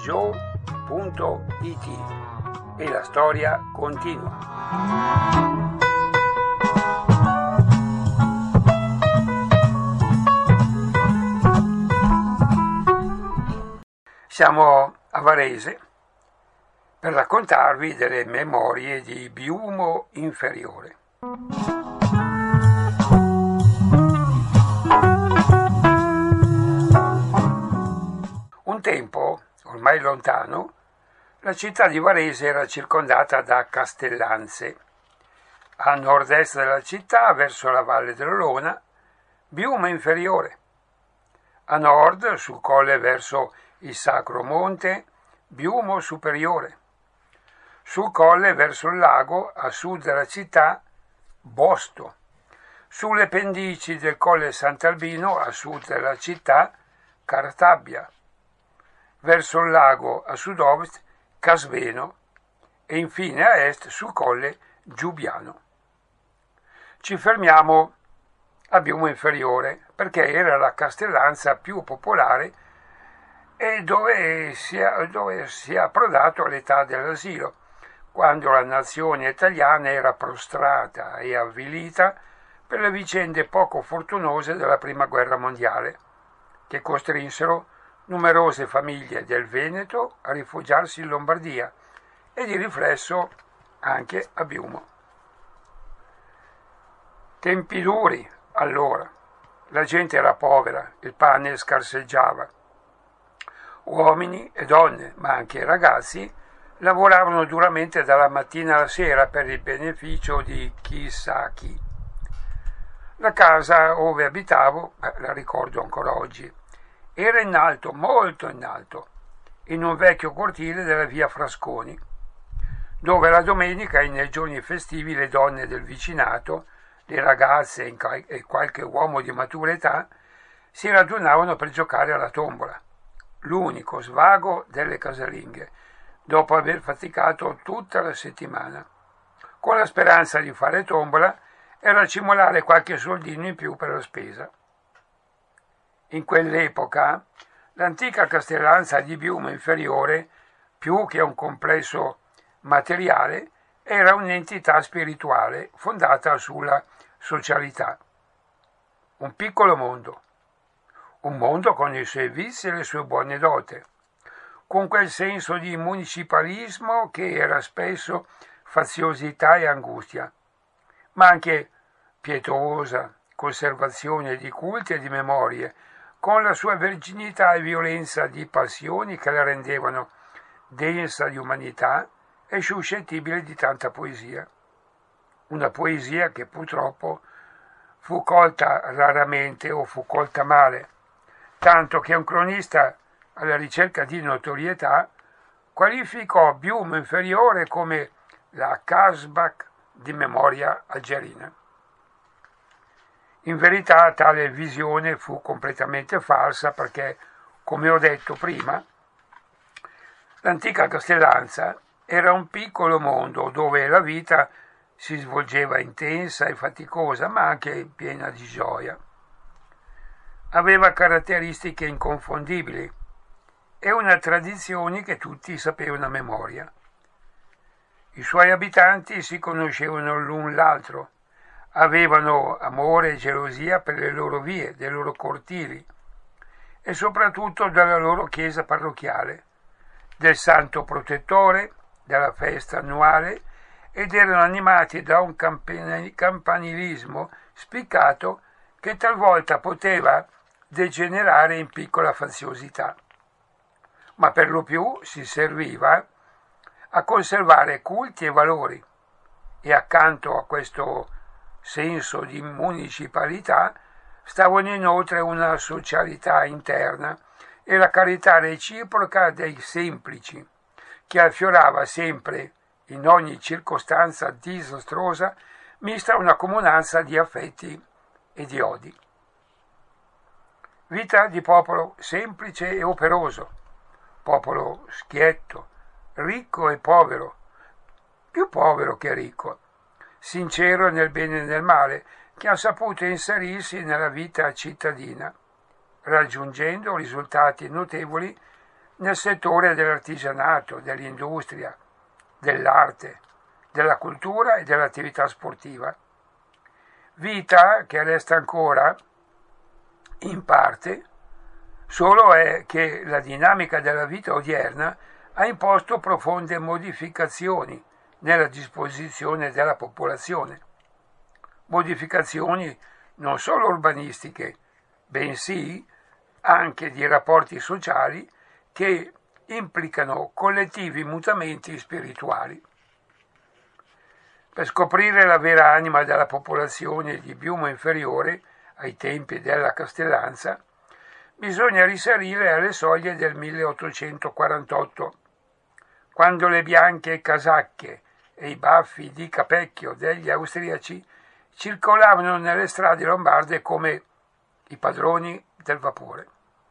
joe.it e la storia continua. Siamo a Varese per raccontarvi delle memorie di Biumo Inferiore. Un tempo, ormai lontano, la città di Varese era circondata da castellanze. A nord-est della città, verso la valle dell'Olona, Biumo Inferiore. A nord, sul colle verso il Sacro Monte, Biumo Superiore. Sul colle verso il lago, a sud della città, Bosto. Sulle pendici del colle Sant'Albino, a sud della città, Cartabbia. Verso il lago, a sud-ovest, Casveno. E infine a est, sul colle Giubiano. Ci fermiamo a Biumo Inferiore, perché era la castellanza più popolare e dove si è approdato all'età dell'asilo, quando la nazione italiana era prostrata e avvilita per le vicende poco fortunose della Prima Guerra Mondiale, che costrinsero numerose famiglie del Veneto a rifugiarsi in Lombardia e di riflesso anche a Biumo. Tempi duri, allora. La gente era povera, il pane scarseggiava. Uomini e donne, ma anche ragazzi, lavoravano duramente dalla mattina alla sera per il beneficio di chissà chi. La casa dove abitavo, la ricordo ancora oggi, era in alto, molto in alto, in un vecchio cortile della via Frasconi, dove la domenica e nei giorni festivi le donne del vicinato, le ragazze e qualche uomo di matura età si radunavano per giocare alla tombola, l'unico svago delle casalinghe, dopo aver faticato tutta la settimana, con la speranza di fare tombola e racimolare qualche soldino in più per la spesa. In quell'epoca l'antica castellanza di Biumo Inferiore, più che un complesso materiale, era un'entità spirituale fondata sulla socialità. Un piccolo mondo, un mondo con i suoi vizi e le sue buone dote, con quel senso di municipalismo che era spesso faziosità e angustia, ma anche pietosa conservazione di culti e di memorie, con la sua verginità e violenza di passioni che la rendevano densa di umanità e suscettibile di tanta poesia. Una poesia che purtroppo fu colta raramente o fu colta male, tanto che un cronista alla ricerca di notorietà qualificò Biumo Inferiore come la Kasbah di memoria algerina. In verità tale visione fu completamente falsa perché, come ho detto prima, l'antica castellanza era un piccolo mondo dove la vita si svolgeva intensa e faticosa, ma anche piena di gioia. Aveva caratteristiche inconfondibili e una tradizione che tutti sapevano a memoria. I suoi abitanti si conoscevano l'un l'altro, avevano amore e gelosia per le loro vie, dei loro cortili e soprattutto della loro chiesa parrocchiale, del santo protettore, della festa annuale, ed erano animati da un campanilismo spiccato che talvolta poteva degenerare in piccola faziosità, ma per lo più si serviva a conservare culti e valori, e accanto a questo senso di municipalità stavano inoltre una socialità interna e la carità reciproca dei semplici, che affiorava sempre, in ogni circostanza disastrosa, mista a una comunanza di affetti e di odi. Vita di popolo semplice e operoso, popolo schietto, ricco e povero, più povero che ricco, sincero nel bene e nel male, che ha saputo inserirsi nella vita cittadina, raggiungendo risultati notevoli nel settore dell'artigianato, dell'industria, dell'arte, della cultura e dell'attività sportiva. Vita che resta ancora, in parte, solo è che la dinamica della vita odierna ha imposto profonde modificazioni nella disposizione della popolazione. Modificazioni non solo urbanistiche, bensì anche di rapporti sociali che implicano collettivi mutamenti spirituali. Per scoprire la vera anima della popolazione di Biumo Inferiore, ai tempi della Castellanza, bisogna risalire alle soglie del 1848, quando le bianche casacche e i baffi di capecchio degli austriaci circolavano nelle strade lombarde come i padroni del vapore.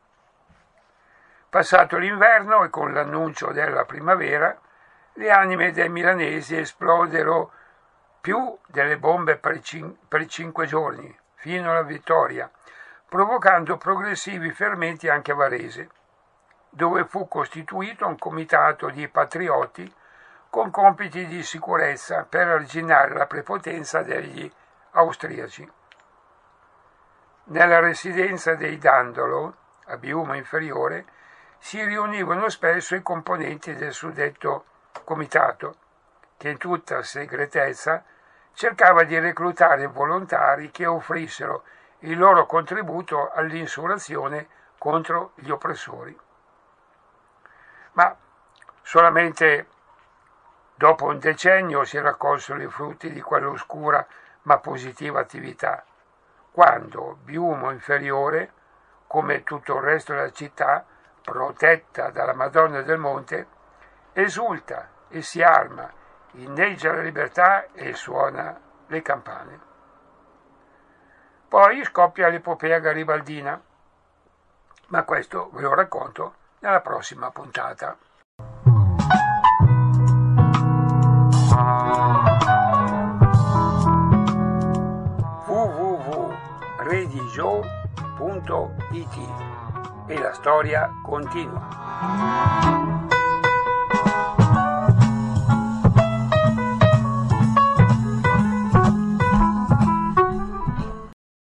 Passato l'inverno e con l'annuncio della primavera, le anime dei milanesi esplodero più delle bombe per 5 giorni, fino alla vittoria, provocando progressivi fermenti anche a Varese, dove fu costituito un comitato di patrioti con compiti di sicurezza per arginare la prepotenza degli austriaci. Nella residenza dei Dandolo, a Biumo Inferiore, si riunivano spesso i componenti del suddetto comitato, che in tutta segretezza cercava di reclutare volontari che offrissero il loro contributo all'insurrezione contro gli oppressori. Ma solamente dopo un decennio si raccolsero i frutti di quell'oscura ma positiva attività, quando Biumo Inferiore, come tutto il resto della città, protetta dalla Madonna del Monte, esulta e si arma, inneggia la libertà e suona le campane. Poi scoppia l'epopea garibaldina, ma questo ve lo racconto nella prossima puntata. www.redigio.it e la storia continua.